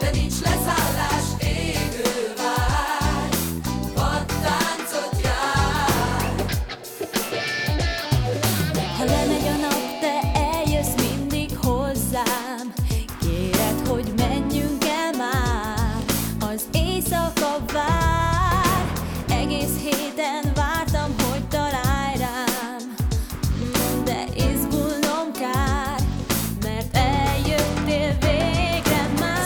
de nincs leszállás, égő vágy, vadtáncot jár. Ha lemegy a nap, te eljössz mindig hozzám. Kéred, hogy menjünk el már, az éjszaka vár. Egész héten vártam, hogy találj rám, de izgulnom kár, mert eljöttél végre már.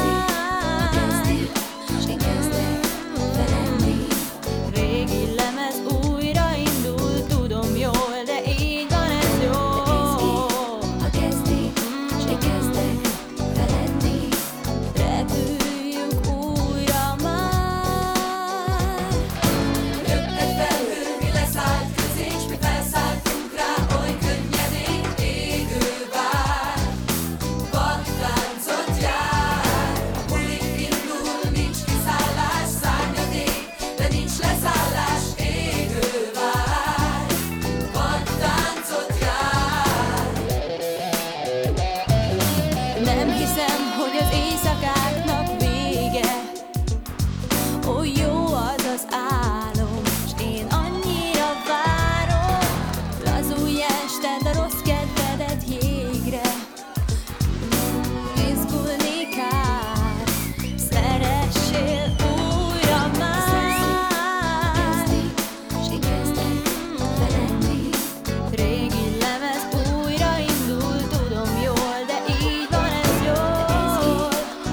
Régi lemez újra indul, tudom jól, de így van ez jó. Repüljünk újra már. Jött egy felhő, mi leszállt közé, s mi felszálltunk rá, oly könnyedén, égő vágy, vadtáncot jár. A buli indul, nincs kiszállás, szárnyadék, de nincs leszállás, égő vágy, vadtáncot jár. Nem hiszem, hogy az éjszakáknak vége. Ó, jó az az álom, s én annyira várom. Lazulj ested a rossz kedvedet jégre. Izgulni kár, szeressél újra már. Régi lemez újra indul, tudom jól, de így van ez jól.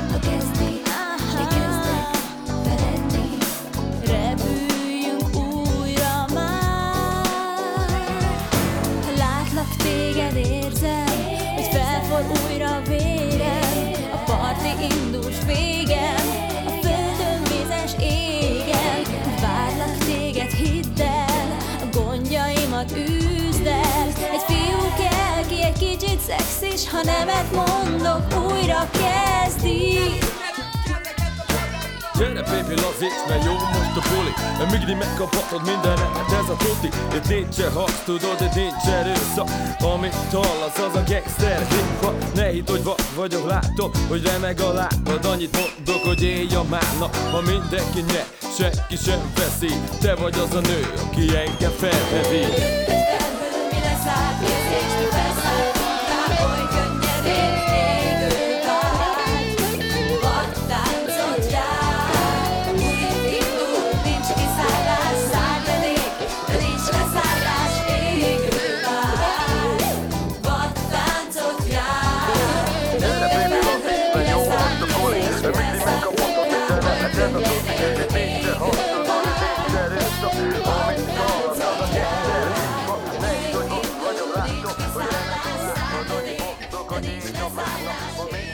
Repüljünk újra már. Ha látlak, téged érzem, hogy felforr újra a vérem. A parti indul, s végem, a földön vízes égen. Várlak téged, hidd el, a gondjaimat üzd el. Egy fiú kell, ki egy kicsit szexis, ha nemet mondok, újra kezdi. Gyere baby, lazíts, mert jó most a buli. Mert mindig megkaphatod mindenet, ez a tuti. Itt nincsen harc, tudod, itt nincs erőszak. Amit hallasz, az a gangster hip-hop. Ne hidd, hogy vad vagyok, látom, hogy remeg a lábad. Annyit mondok, hogy élj a mának. Ha mindenki nyer, senki sem veszi. Te vagy az a nő, aki engem felhevít. Felhő, mi leszállt közé, s mi felszálltunk rá, oly könnyedén, égő vágy, vadtáncot jár. A buli indul, nincs kiszállás, szárnyadék, de nincs leszállás, égő vágy, vadtáncot jár. Gyere baby, lazíts, mert jó most a buli. Mert mindig megkaphatod mindenet, ez a tuti. Itt nincsen harc, tudod, itt nincs erőszak. Amit hallasz, az a gangster hip-hop. Ne hidd, hogy vad vagyok, látom, hogy remeg a lábad. Annyit mondok, hogy élj a mának.